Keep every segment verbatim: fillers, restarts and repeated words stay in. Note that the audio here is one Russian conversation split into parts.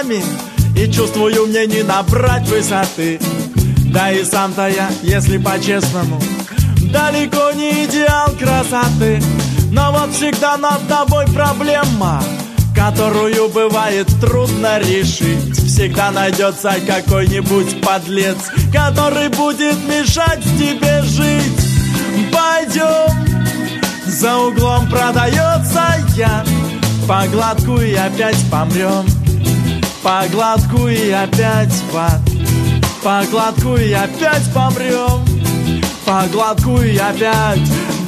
нами, и чувствую, мне не набрать высоты. Да и сам-то я, если по-честному, далеко не идеал красоты. Но вот всегда над тобой проблема, которую бывает трудно решить. Всегда найдется какой-нибудь подлец, который будет мешать тебе жить. Пойдем, за углом продается яд, по глотку и опять помрем. По глотку и опять в ад, по глотку и опять помрем. По глотку и опять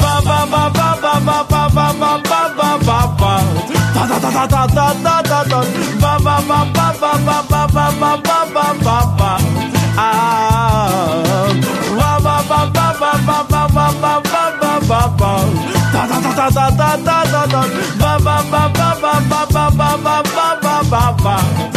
ба-ба-ба-ба-ба-ба-ба-ба-ба-ба-ба-ба. Та-та-та-та-та-та-та-та-та. Ба-ба-ба-ба-ба-ба-ба-ба-ба-ба-ба. Ба-ба-ба-ба-ба-ба-ба-ба-ба-ба-ба. Та-та-та-та-та-та-та-та. Ба-ба-ба-ба-ба-ба-ба-ба-ба-ба-ба.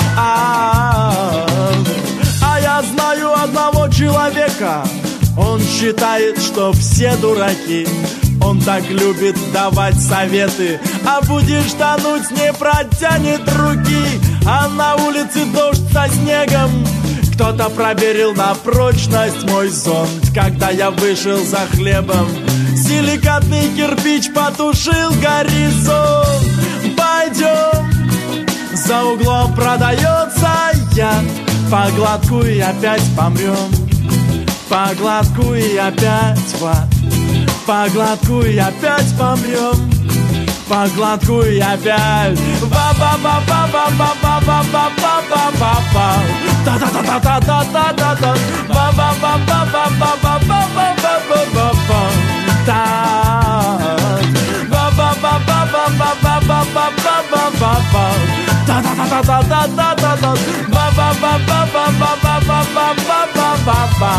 А я знаю одного человека, он считает, что все дураки. Он так любит давать советы, а будешь тонуть, не протянет руки. А на улице дождь со снегом, кто-то проверил на прочность мой зонт. Когда я вышел за хлебом, силикатный кирпич потушил горизонт. Пойдем, за углом продается яд, по глотку и опять помрем. По глотку и опять в ад, по глотку и опять помрем. По глотку и опять ба-ба-ба-ба-ба-ба-ба-ба-ба-ба-ба-ба. Та-та-та-та-та-та-та-та. Ба-ба-ба-ба-ба-ба-ба-ба-ба-ба-ба. Ба-ба-ба-ба-ба-ба-ба-ба-ба-ба-ба. Та-та-та-та-та-та-та-та. Ба-ба-ба-ба-ба-ба-ба-ба-ба-ба-ба.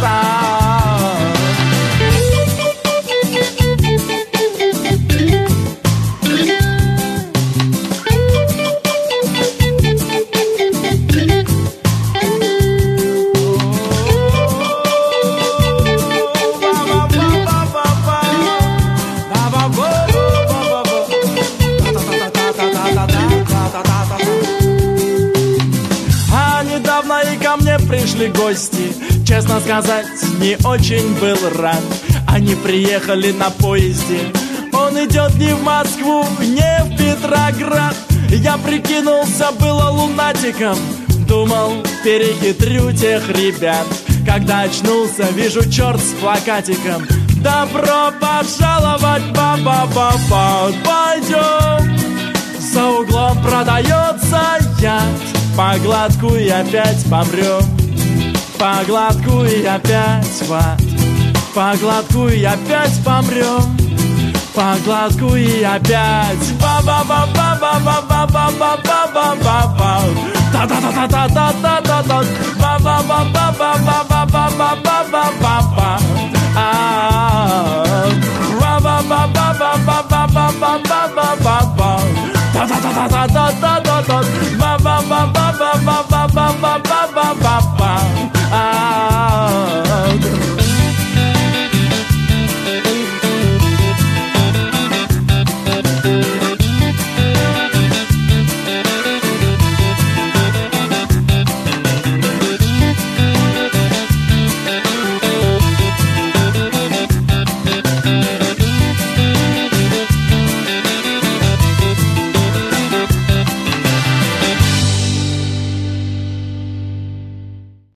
Пришли гости, честно сказать, не очень был рад. Они приехали на поезде, он идет не в Москву, не в Петроград. Я прикинулся было лунатиком, думал, перехитрю тех ребят. Когда очнулся, вижу черт с плакатиком: добро пожаловать, ба-ба-ба-ба. Пойдем, за углом продается яд, по глотку и опять помрем. По глотку и опять в ад, по глотку и опять помрем. По глотку и опять ба-ба-ба-ба-ба-ба-ба-ба-ба-ба-ба-ба. Та-та-та-та-та-та-та-та. Ба-ба-ба-ба-ба-ба-ба-ба-ба-ба-ба. Ба-ба-ба-ба-ба-ба-ба-ба-ба-ба-ба. Та-та-та-та-та-та-та.